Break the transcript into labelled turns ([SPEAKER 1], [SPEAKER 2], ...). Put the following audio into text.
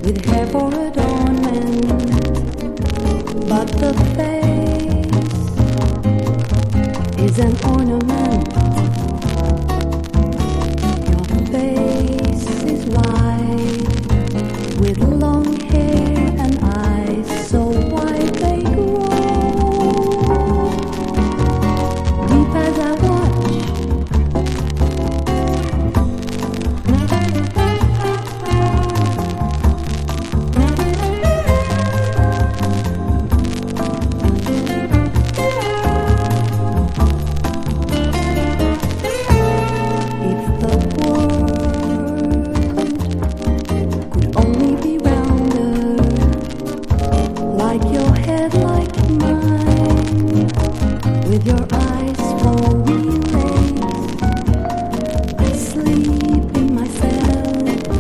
[SPEAKER 1] with hair for adornment, but the face is an ornament. Your face is white with long hair and eyes so wide they grow. Deep as I watch, if the world could only be rounder, like your head, like mine, with your